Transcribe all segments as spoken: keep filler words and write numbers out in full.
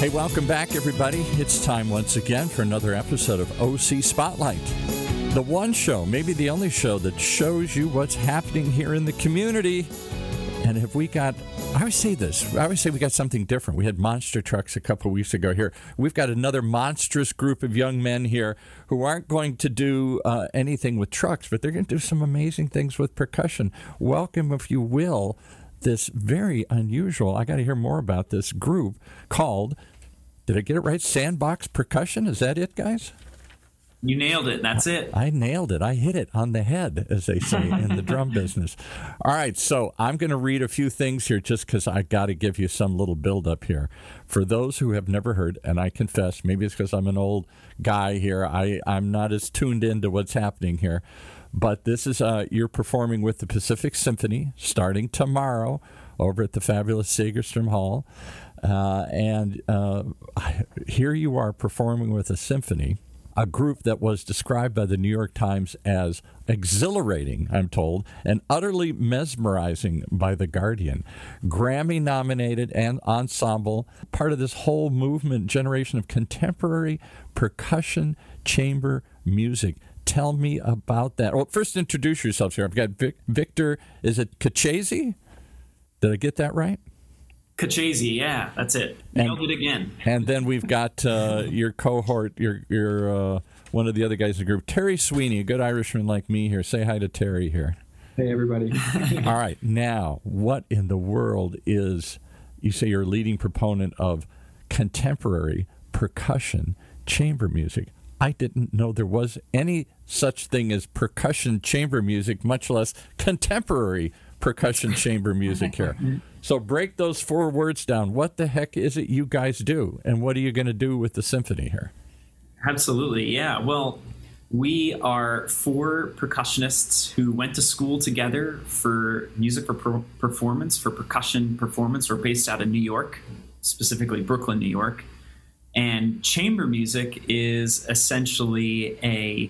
Hey, welcome back, everybody. It's time once again for another episode of O C Spotlight. The one show, maybe the only show, that shows you what's happening here in the community. And have we got, I always say this, I always say we got something different. We had monster trucks a couple of weeks ago here. We've got another monstrous group of young men here who aren't going to do uh, anything with trucks, but they're going to do some amazing things with percussion. Welcome, if you will, this very unusual, I got to hear more about this group called, did I get it right, Sandbox Percussion? Is that it, guys? You nailed it. That's it. I nailed it. I hit it on the head, as they say in the drum business. All right, so I'm going to read a few things here just because I got to give you some little build-up here. For those who have never heard, and I confess, maybe it's because I'm an old guy here, I, I'm not as tuned into what's happening here, but this is, uh, you're performing with the Pacific Symphony starting tomorrow over at the fabulous Segerstrom Hall. Uh, and uh, here you are performing with a symphony, a group that was described by the New York Times as exhilarating, I'm told, and utterly mesmerizing by The Guardian. Grammy-nominated and ensemble, part of this whole movement, generation of contemporary percussion chamber music. Tell me about that. Well, first introduce yourselves here. I've got Vic- Victor, is it Kachese? Did I get that right? Kachese, yeah, that's it. Nailed it again. And then we've got uh, your cohort, your your uh, one of the other guys in the group, Terry Sweeney, a good Irishman like me here. Say hi to Terry here. Hey, everybody. All right, now, what in the world is, you say you're a leading proponent of contemporary percussion chamber music. I didn't know there was any such thing as percussion chamber music, much less contemporary percussion chamber music here. So break those four words down. What the heck is it you guys do, and what are you going to do with the symphony here? Absolutely, yeah. Well, we are four percussionists who went to school together for music for per- performance, for percussion performance. We're based out of New York, specifically Brooklyn, New York. And chamber music is essentially a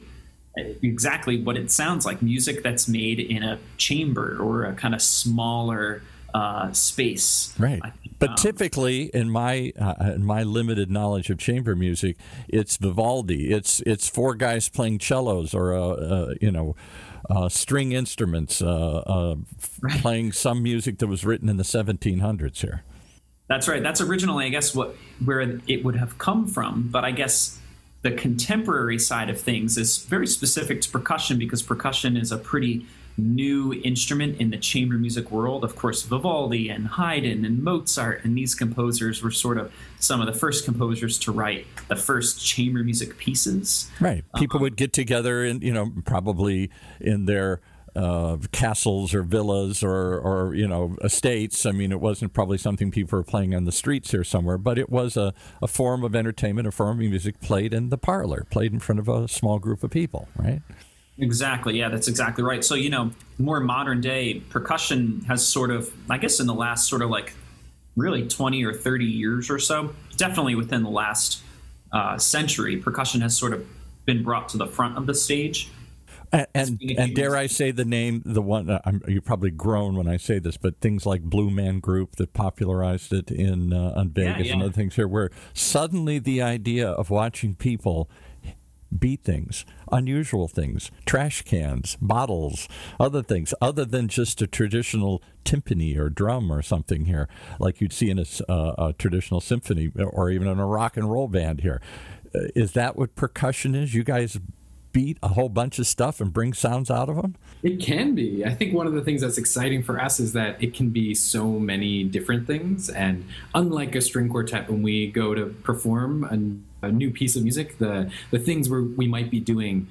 exactly what it sounds like, music that's made in a chamber or a kind of smaller uh, space. Right. But um, typically, in my uh, in my limited knowledge of chamber music, it's Vivaldi. It's it's four guys playing cellos or uh, uh, you know uh, string instruments uh, uh, right. playing some music that was written in the seventeen hundreds here. That's right. That's originally, I guess, what where it would have come from. But I guess the contemporary side of things is very specific to percussion because percussion is a pretty new instrument in the chamber music world. Of course, Vivaldi and Haydn and Mozart and these composers were sort of some of the first composers to write the first chamber music pieces. Right. People um, would get together and, you know, probably in their Uh, castles or villas or, or, you know, estates. I mean, it wasn't probably something people were playing on the streets here somewhere, but it was a, a form of entertainment, a form of music played in the parlor, played in front of a small group of people, right? Exactly. Yeah, that's exactly right. So, you know, more modern day percussion has sort of, I guess in the last sort of like really twenty or thirty years or so, definitely within the last uh, century, percussion has sort of been brought to the front of the stage. And, and, and dare I say the name, the one, uh, I'm, you probably groan when I say this, but things like Blue Man Group that popularized it in uh, on Vegas yeah, yeah. and other things here, where suddenly the idea of watching people beat things, unusual things, trash cans, bottles, other things, other than just a traditional timpani or drum or something here, like you'd see in a, uh, a traditional symphony or even in a rock and roll band here. Uh, is that what percussion is? You guys beat a whole bunch of stuff and bring sounds out of them? It can be. I think one of the things that's exciting for us is that it can be so many different things. And unlike a string quartet, when we go to perform a, a new piece of music, the, the things we're, we might be doing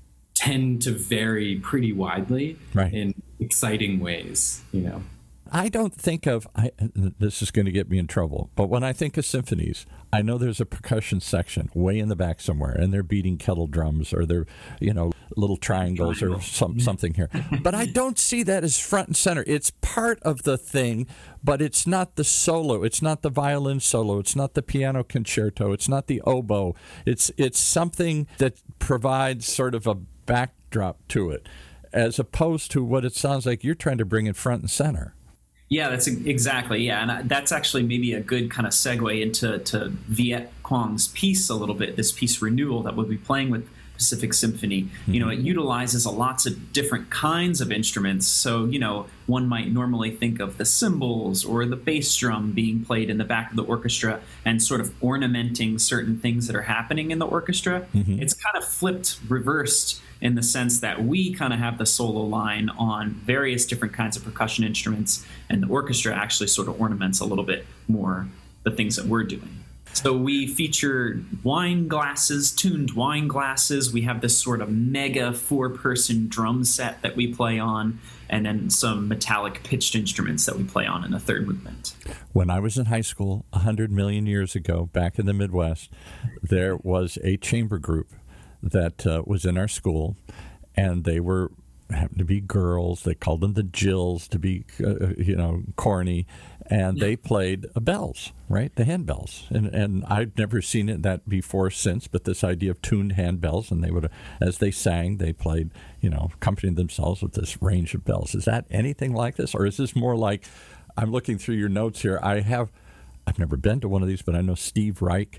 tend to vary pretty widely right. in exciting ways, you know. I don't think of, I, this is going to get me in trouble, but when I think of symphonies, I know there's a percussion section way in the back somewhere, and they're beating kettle drums or they're, you know, little triangles or some, something here. But I don't see that as front and center. It's part of the thing, but it's not the solo. It's not the violin solo. It's not the piano concerto. It's not the oboe. It's it's something that provides sort of a backdrop to it, as opposed to what it sounds like you're trying to bring in front and center. Yeah, that's exactly. Yeah, and that's actually maybe a good kind of segue into to Viet Quang's piece a little bit. This piece Renewal that we'll be playing with Pacific Symphony. Mm-hmm. You know, it utilizes a lots of different kinds of instruments. So, you know, one might normally think of the cymbals or the bass drum being played in the back of the orchestra and sort of ornamenting certain things that are happening in the orchestra. Mm-hmm. It's kind of flipped, reversed, in the sense that we kind of have the solo line on various different kinds of percussion instruments, and the orchestra actually sort of ornaments a little bit more the things that we're doing. So we feature wine glasses, tuned wine glasses. We have this sort of mega four-person drum set that we play on, and then some metallic pitched instruments that we play on in the third movement. When I was in high school, one hundred million years ago, back in the Midwest, there was a chamber group that uh, was in our school, and they were happened to be girls. They called them the Jills to be, uh, you know, corny, and they played uh, bells, right? The handbells, and and I've never seen it that before since. But this idea of tuned handbells, and they would, as they sang, they played, you know, accompanying themselves with this range of bells. Is that anything like this, or is this more like? I'm looking through your notes here. I have, I've never been to one of these, but I know Steve Reich.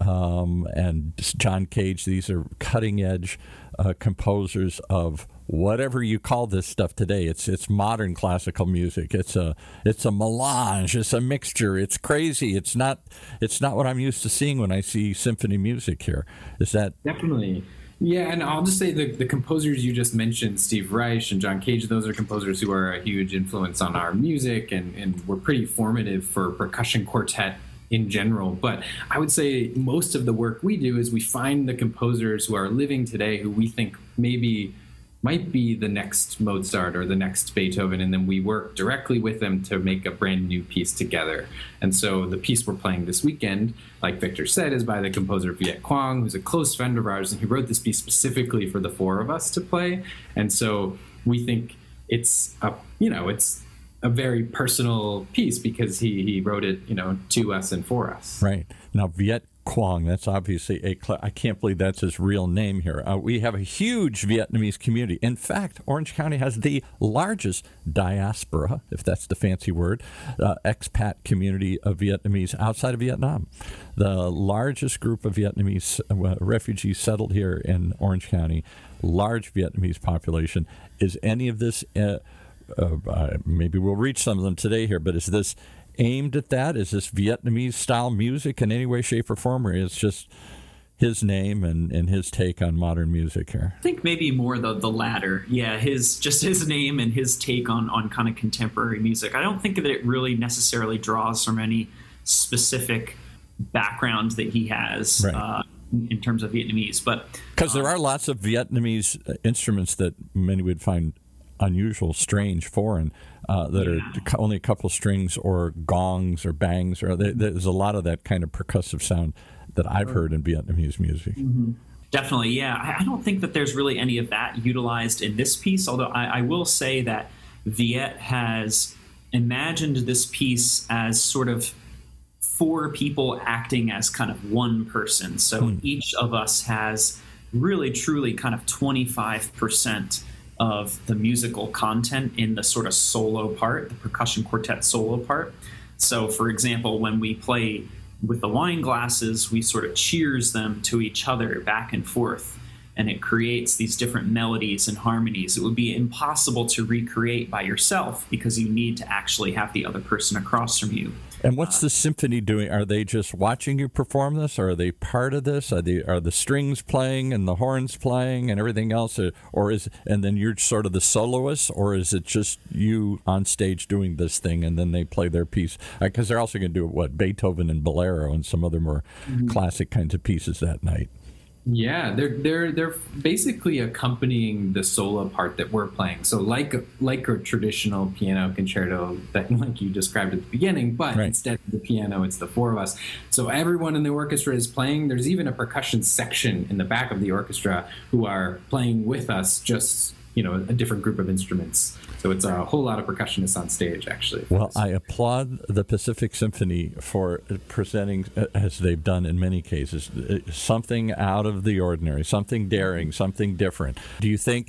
Um, and John Cage, these are cutting-edge uh, composers of whatever you call this stuff today. It's it's modern classical music. It's a it's a melange. It's a mixture. It's crazy. It's not it's not what I'm used to seeing when I see symphony music here. Is that definitely? Yeah, and I'll just say the the composers you just mentioned, Steve Reich and John Cage, those are composers who are a huge influence on our music, and and were pretty formative for percussion quartet in general. But I would say most of the work we do is we find the composers who are living today who we think maybe might be the next Mozart or the next Beethoven, and then we work directly with them to make a brand new piece together. And so the piece we're playing this weekend, like Victor said, is by the composer Viet Quang, who's a close friend of ours, and he wrote this piece specifically for the four of us to play. And so we think it's a, you know, it's a very personal piece because he, he wrote it, you know, to us and for us. Right. Now, Viet Quang, that's obviously a, I can't believe that's his real name here. Uh, we have a huge Vietnamese community. In fact, Orange County has the largest diaspora, if that's the fancy word, uh, expat community of Vietnamese outside of Vietnam. The largest group of Vietnamese uh, refugees settled here in Orange County, large Vietnamese population. Is any of this... Uh, Uh, uh, maybe we'll reach some of them today here, but is this aimed at that? Is this Vietnamese style music in any way, shape, or form, or is just his name and, and his take on modern music here? I think maybe more the the latter. Yeah, his just his name and his take on, on kind of contemporary music. I don't think that it really necessarily draws from any specific background that he has. Right. Uh, in terms of Vietnamese, but because um, there are lots of Vietnamese instruments that many would find unusual, strange, foreign, uh, that yeah. are only a couple strings or gongs or bangs, or there's a lot of that kind of percussive sound that I've heard in Vietnamese music. Mm-hmm. Definitely, yeah. I don't think that there's really any of that utilized in this piece, although I, I will say that Viet has imagined this piece as sort of four people acting as kind of one person. So hmm. each of us has really, truly kind of twenty-five percent of the musical content in the sort of solo part, the percussion quartet solo part. So, for example, when we play with the wine glasses, we sort of cheers them to each other back and forth, and it creates these different melodies and harmonies. It would be impossible to recreate by yourself because you need to actually have the other person across from you. And what's the symphony doing? Are they just watching you perform this? Or are they part of this? Are they are the strings playing and the horns playing and everything else? Or, or is and then you're sort of the soloist? Or is it just you on stage doing this thing and then they play their piece? Because uh, they're also going to do what Beethoven and Bolero and some other more mm-hmm. classic kinds of pieces that night. Yeah, they're they're they're basically accompanying the solo part that we're playing. So like like a traditional piano concerto that like you described at the beginning, but right. instead of the piano, it's the four of us. So everyone in the orchestra is playing. There's even a percussion section in the back of the orchestra who are playing with us, just, you know, a different group of instruments. So it's a whole lot of percussionists on stage, actually. Well, I applaud the Pacific Symphony for presenting, as they've done in many cases, something out of the ordinary, something daring, something different. Do you think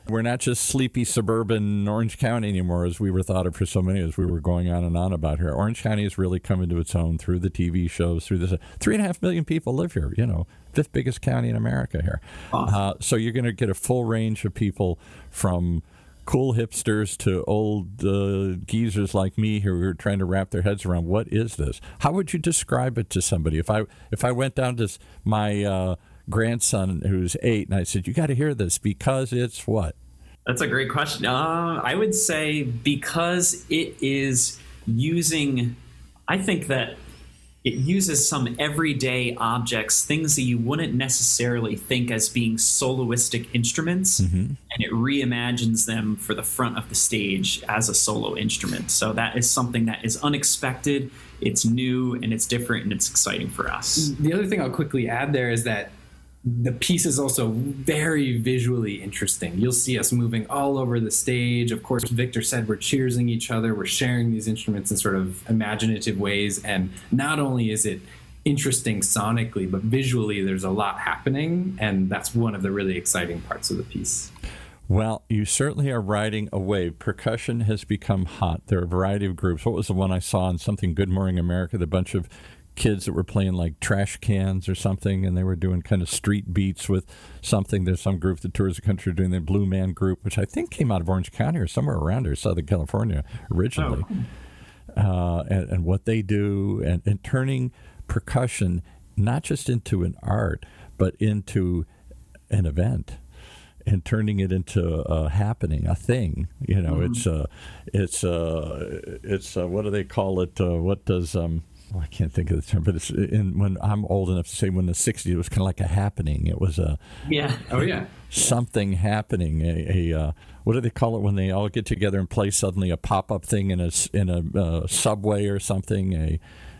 We're not just sleepy suburban Orange County anymore, as we were thought of for so many, as we were going on and on about here. Orange County has really come into its own through the T V shows, through this. Three and a half million people live here, you know, fifth biggest county in America here. Awesome. Uh, so you're going to get a full range of people from cool hipsters to old uh, geezers like me who are trying to wrap their heads around what is this? How would you describe it to somebody? If I if I went down to my uh, grandson who's eight and I said, you got to hear this because it's what? That's a great question. Uh, I would say because it is using, I think that it uses some everyday objects, things that you wouldn't necessarily think as being soloistic instruments, mm-hmm. and it reimagines them for the front of the stage as a solo instrument. So that is something that is unexpected, it's new, and it's different, and it's exciting for us. The other thing I'll quickly add there is that the piece is also very visually interesting. You'll see us moving all over the stage. Of course, Victor said we're cheersing each other. We're sharing these instruments in sort of imaginative ways. And not only is it interesting sonically, but visually there's a lot happening. And that's one of the really exciting parts of the piece. Well, you certainly are riding a wave. Percussion has become hot. There are a variety of groups. What was the one I saw on something Good Morning America? The bunch of kids that were playing like trash cans or something, and they were doing kind of street beats with something. There's some group that tours the country doing the Blue Man Group, which I think came out of Orange County or somewhere around here, Southern California originally. Oh. Uh, and, and what they do, and, and turning percussion not just into an art, but into an event. And turning it into a happening, a thing, you know, mm-hmm. it's uh, it's uh, it's uh, what do they call it? Uh, what does um, well, I can't think of the term, but it's in, when I'm old enough to say when the sixties, it was kind of like a happening. It was a yeah, oh yeah, something happening. A, a uh, what do they call it when they all get together and play suddenly a pop up thing in a in a uh, subway or something? A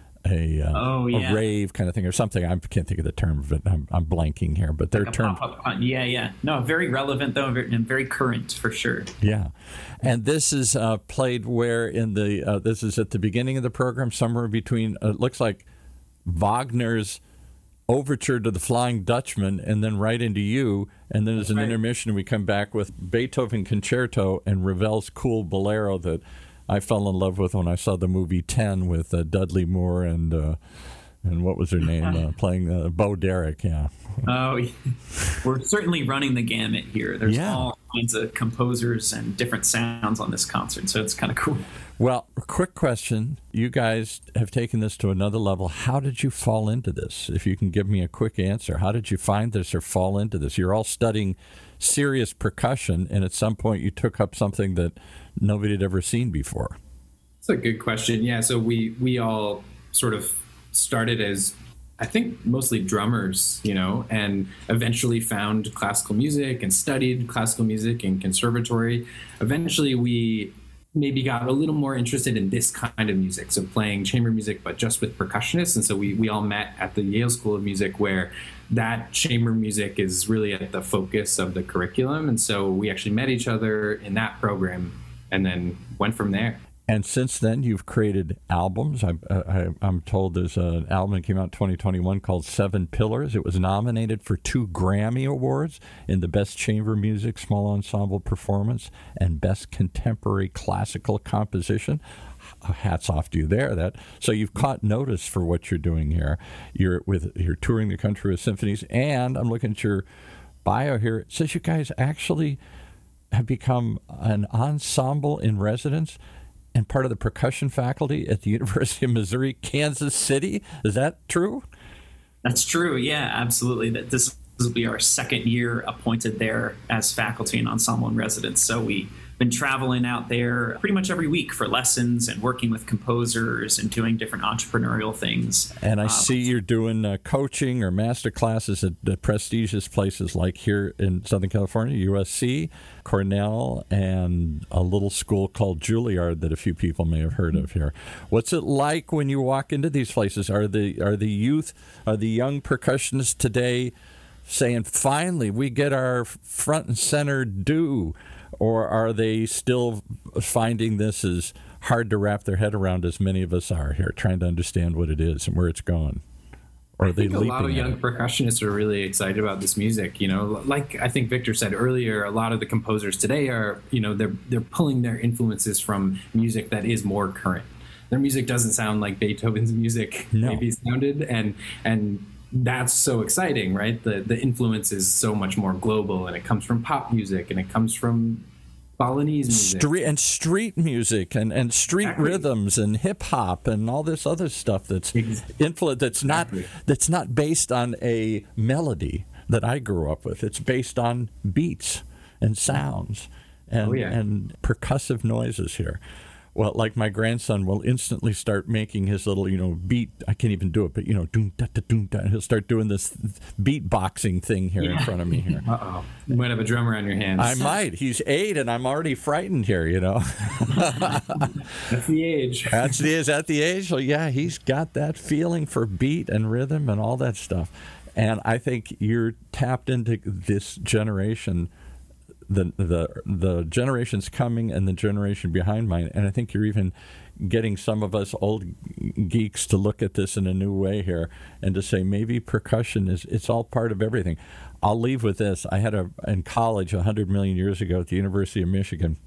A, uh, oh, yeah. a rave kind of thing or something. I can't think of the term of it. I'm, I'm blanking here, but they're like term. Yeah, yeah. No, very relevant though, and very current for sure. Yeah, and this is uh, played where in the uh, this is at the beginning of the program, somewhere between. Uh, it looks like Wagner's Overture to the Flying Dutchman, and then right into you, and then there's an right. intermission. We come back with Beethoven Concerto and Ravel's Cool Bolero that I fell in love with when I saw the movie ten with uh, Dudley Moore and uh, and what was her name uh, playing uh, Bo Derek. Yeah. Oh, we're certainly running the gamut here. There's yeah. all kinds of composers and different sounds on this concert, so it's kind of cool. Well, quick question. You guys have taken this to another level. How did you fall into this? If you can give me a quick answer. How did you find this or fall into this? You're all studying serious percussion, and at some point you took up something that nobody had ever seen before. That's a good question. Yeah, so we we all sort of started as, I think, mostly drummers, you know, and eventually found classical music and studied classical music in conservatory. Eventually we maybe got a little more interested in this kind of music, so playing chamber music, but just with percussionists. And so we, we all met at the Yale School of Music, where that chamber music is really at the focus of the curriculum. And so we actually met each other in that program and then went from there. And since then, you've created albums. I, I, I'm told there's an album that came out in twenty twenty-one called Seven Pillars. It was nominated for two Grammy Awards in the Best Chamber Music Small Ensemble Performance and Best Contemporary Classical Composition. Hats off to you there. That so you've caught notice for what you're doing here. You're with you're touring the country with symphonies, and I'm looking at your bio here. It says you guys actually have become an ensemble in residence and part of the percussion faculty at the University of Missouri, Kansas City. Is that true? That's true. Yeah, absolutely. That this will be our second year appointed there as faculty and ensemble in residence. So we've been traveling out there pretty much every week for lessons and working with composers and doing different entrepreneurial things. And I um, see you're doing uh, coaching or master classes at uh, prestigious places like here in Southern California, U S C, Cornell, and a little school called Juilliard that a few people may have heard of here. What's it like when you walk into these places? Are the are the youth, are the young percussionists today saying, finally, we get our front and center due? Or are they still finding this as hard to wrap their head around as many of us are here, trying to understand what it is and where it's going? Or are they I think a leaping lot of at young it? percussionists are really excited about this music. You know, like I think Victor said earlier, a lot of the composers today are, you know, they're they're pulling their influences from music that is more current. Their music doesn't sound like Beethoven's music No. maybe sounded, and and that's so exciting, right? The the influence is so much more global, and it comes from pop music, and it comes from Balinese music. Street and street music and, and street Exactly. rhythms and hip hop and all this other stuff that's influ- that's not Exactly. that's not based on a melody that I grew up with. It's based on beats and sounds and Oh, yeah. and percussive noises here. Well, like my grandson will instantly start making his little, you know, beat. I can't even do it, but you know, doom da da doom da. He'll start doing this beatboxing thing here in front of me here. Uh oh, you might have a drummer on your hands. I might. He's eight, and I'm already frightened here. You know. That's the age. That's the is at the age. So yeah, he's got that feeling for beat and rhythm and all that stuff. And I think you're tapped into this generation, the the the generations coming and the generation behind mine. And I think you're even getting some of us old geeks to look at this in a new way here and to say maybe percussion is it's all part of everything. I'll leave with this. I had a in college a hundred million years ago at the University of Michigan.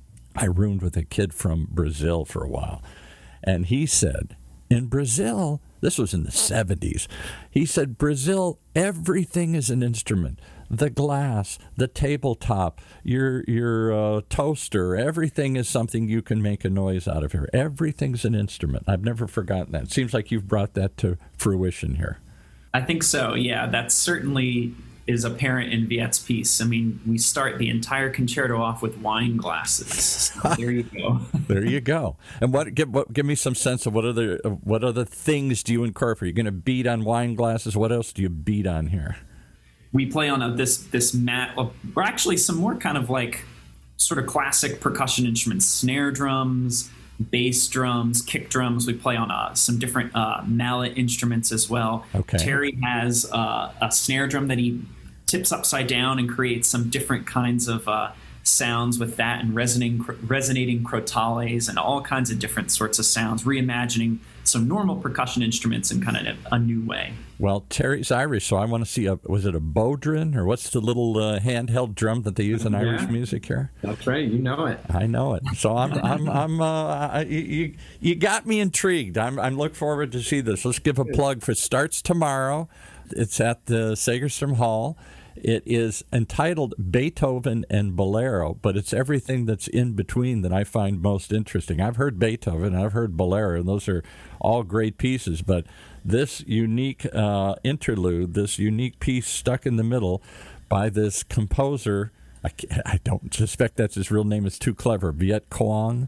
I roomed with a kid from Brazil for a while, and he said, in Brazil, this was in the seventies, he said, Brazil, everything is an instrument. The glass, the tabletop, your your uh, toaster, everything is something you can make a noise out of here. Everything's an instrument. I've never forgotten that. It seems like you've brought that to fruition here. I think so. Yeah, that certainly is apparent in Viet's piece. I mean, we start the entire concerto off with wine glasses. So there you go. There you go. And what give what, give me some sense of what other what other things do you incorporate? You're going to beat on wine glasses. What else do you beat on here? We play on a, this this mat, or actually some more kind of like sort of classic percussion instruments, snare drums, bass drums, kick drums. We play on uh, some different uh, mallet instruments as well. Okay. Terry has uh, a snare drum that he tips upside down and creates some different kinds of uh, sounds with that, and resonating resonating crotales and all kinds of different sorts of sounds, reimagining some normal percussion instruments in kind of a, a new way. Well, Terry's Irish, so I want to see a was it a bodhran or what's the little uh, handheld drum that they use in Yeah. Irish music here? That's right. You know it. I know it. So I'm I'm I'm uh, I, you you got me intrigued. I'm I'm looking forward to see this. Let's give a plug for starts tomorrow. It's at the Segerstrom Hall. It is entitled Beethoven and Bolero, but it's everything that's in between that I find most interesting. I've heard Beethoven, I've heard Bolero, and those are all great pieces, but this unique uh, interlude, this unique piece stuck in the middle by this composer, I, I don't suspect that's his real name, it's too clever, Viet Cuong,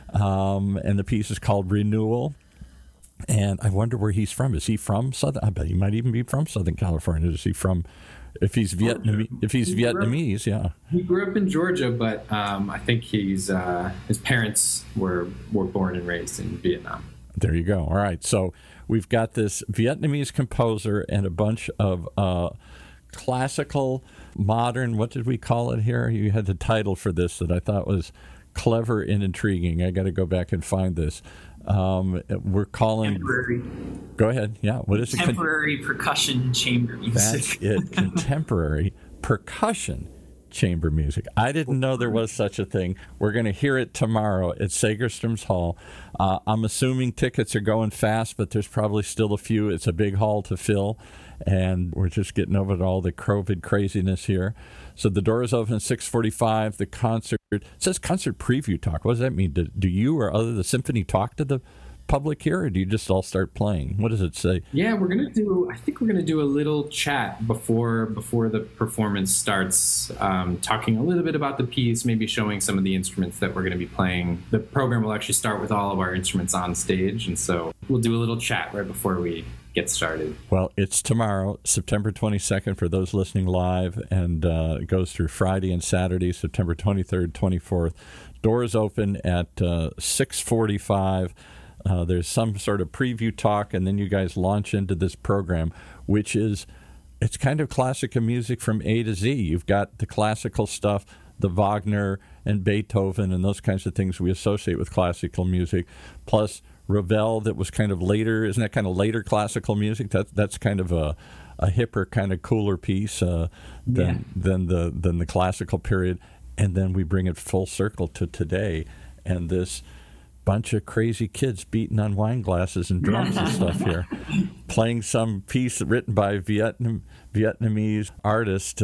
um, and the piece is called Renewal. And I wonder where he's from. Is he from Southern? I bet he might even be from Southern California. Is he from? If he's Vietnamese, if he's Vietnamese, yeah. He grew up in Georgia, but um, I think he's uh, his parents were were born and raised in Vietnam. There you go. All right. So we've got this Vietnamese composer and a bunch of uh, classical, modern. What did we call it here? You had the title for this that I thought was clever and intriguing. I got to go back and find this. Um, we're calling. Contemporary, Go ahead. Yeah. What is it? contemporary percussion chamber music. That's it. Contemporary percussion chamber music. I didn't know there was such a thing. We're going to hear it tomorrow at Segerstrom's Hall. Uh, I'm assuming tickets are going fast, but there's probably still a few. It's a big hall to fill, and we're just getting over all the COVID craziness here. So the door is open at six forty-five. The concert, it says concert preview talk. What does that mean? Do, do you or other the symphony talk to the public here, or do you just all start playing? What does it say? Yeah, we're gonna do. I think we're gonna do a little chat before before the performance starts, um, talking a little bit about the piece, maybe showing some of the instruments that we're gonna be playing. The program will actually start with all of our instruments on stage, and so we'll do a little chat right before we get started. Well, it's tomorrow, September twenty-second, for those listening live, and uh, it goes through Friday and Saturday, September twenty-third, twenty-fourth. Doors open at uh, six forty-five. Uh, there's some sort of preview talk, and then you guys launch into this program, which is, it's kind of classical music from A to Z. You've got the classical stuff, the Wagner and Beethoven and those kinds of things we associate with classical music, plus Ravel that was kind of later. Isn't that kind of later classical music? That that's kind of a a hipper, kind of cooler piece uh, than yeah. than the than the classical period. And then we bring it full circle to today, and this bunch of crazy kids beating on wine glasses and drums and stuff here, playing some piece written by Vietnam Vietnamese artist, uh,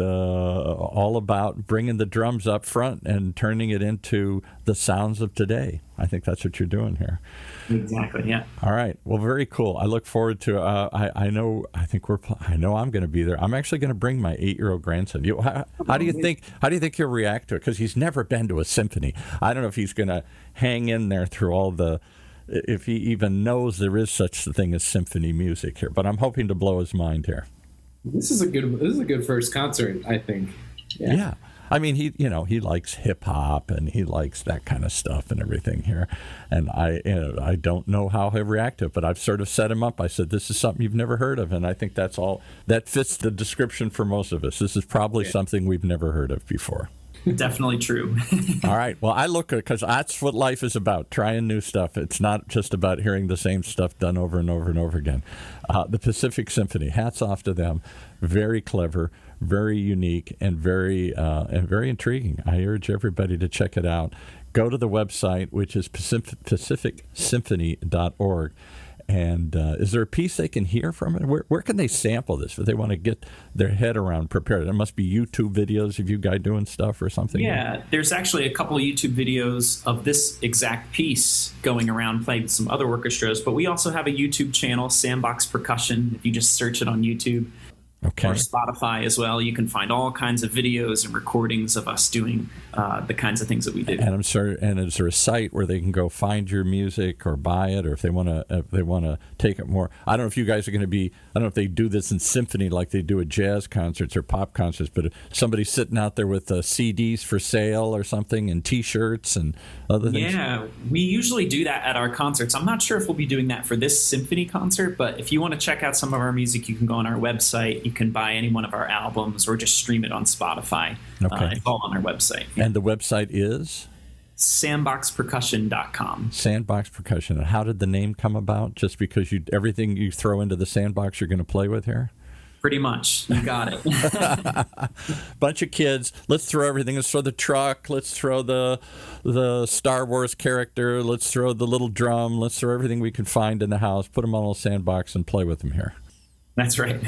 all about bringing the drums up front and turning it into the sounds of today. I think that's what you're doing here. Exactly. Yeah. All right. Well, very cool. I look forward to. Uh, I I know. I think we're. I know I'm going to be there. I'm actually going to bring my eight-year-old grandson. You, how, how do you think? How do you think he'll react to it? Because he's never been to a symphony. I don't know if he's going to hang in there through all the. If he even knows there is such a thing as symphony music here. But I'm hoping to blow his mind here. This is a good. This is a good first concert, I think. Yeah. yeah. I mean, he, you know, he likes hip hop and he likes that kind of stuff and everything here. And I, you know, I don't know how he'll react to it, but I've sort of set him up. I said, this is something you've never heard of. And I think that's all that fits the description for most of us. This is probably yeah. something we've never heard of before. Definitely true. All right. Well, I look at, because that's what life is about, trying new stuff. It's not just about hearing the same stuff done over and over and over again. Uh, the Pacific Symphony, hats off to them. Very clever, very unique, and very uh, and very intriguing. I urge everybody to check it out. Go to the website, which is pacific symphony dot org. And uh, is there a piece they can hear from it? Where, where can they sample this if they want to get their head around prepared? There must be YouTube videos of you guys doing stuff or something. Yeah, there's actually a couple of YouTube videos of this exact piece going around playing with some other orchestras. But we also have a YouTube channel, Sandbox Percussion. If you just search it on YouTube. Okay. Or Spotify as well. You can find all kinds of videos and recordings of us doing uh, the kinds of things that we do. And I'm sorry. And is there a site where they can go find your music or buy it, or if they want to, if they want to take it more? I don't know if you guys are going to be. I don't know if they do this in symphony like they do at jazz concerts or pop concerts, but somebody sitting out there with uh, C Ds for sale or something, and T-shirts and other things. Yeah, we usually do that at our concerts. I'm not sure if we'll be doing that for this symphony concert, but if you want to check out some of our music, you can go on our website. You can buy any one of our albums or just stream it on Spotify. Okay. Uh, it's all on our website. And the website is? sandbox percussion dot com. Sandbox Percussion. And how did the name come about? Just because you everything you throw into the sandbox you're going to play with here? Pretty much. You got it. Bunch of kids. Let's throw everything. Let's throw the truck. Let's throw the the Star Wars character. Let's throw the little drum. Let's throw everything we can find in the house. Put them on a sandbox and play with them here. That's right.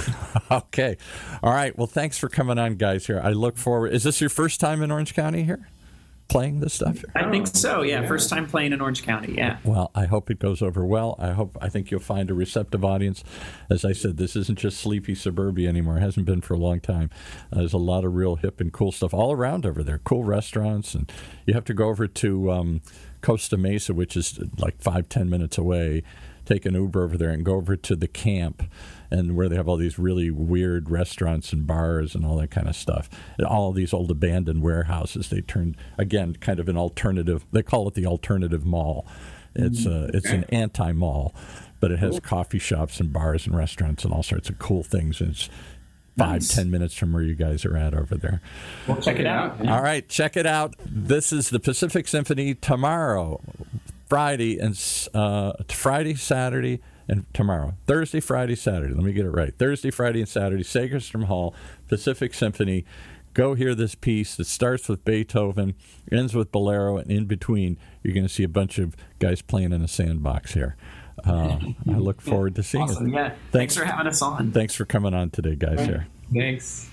Okay. All right. Well, thanks for coming on, guys, here. I look forward. Is this your first time in Orange County here? Playing this stuff? I think so, yeah. First time playing in Orange County, yeah. Well, I hope it goes over well. I hope I think you'll find a receptive audience. As I said, this isn't just sleepy suburbia anymore. It hasn't been for a long time. Uh, there's a lot of real hip and cool stuff all around over there. Cool restaurants, and you have to go over to um, Costa Mesa, which is like five, ten minutes away. Take an Uber over there and go over to the camp, and where they have all these really weird restaurants and bars and all that kind of stuff. And all of these old abandoned warehouses, they turned, again, kind of an alternative. They call it the alternative mall. It's uh, it's an anti-mall, but it has coffee shops and bars and restaurants and all sorts of cool things. And it's five, nice. ten minutes from where you guys are at over there. Well, check it out. Yeah. All right, check it out. This is the Pacific Symphony tomorrow. Friday and uh, Friday, Saturday, and tomorrow. Thursday, Friday, Saturday. Let me get it right. Thursday, Friday, and Saturday. Segerstrom Hall, Pacific Symphony. Go hear this piece that starts with Beethoven, ends with Bolero, and in between, you're going to see a bunch of guys playing in a sandbox here. Uh, I look forward to seeing awesome. it. Yeah. Thanks, thanks for having us on. Thanks for coming on today, guys. Right. Here. Thanks.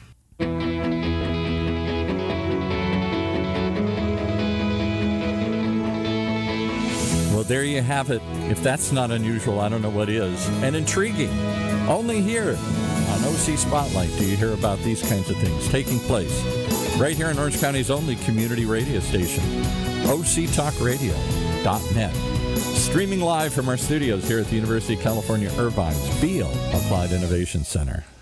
Well, there you have it. If that's not unusual, I don't know what is. And intriguing. Only here on O C Spotlight do you hear about these kinds of things taking place. Right here in Orange County's only community radio station, O C talk radio dot net. Streaming live from our studios here at the University of California, Irvine's Beale Applied Innovation Center.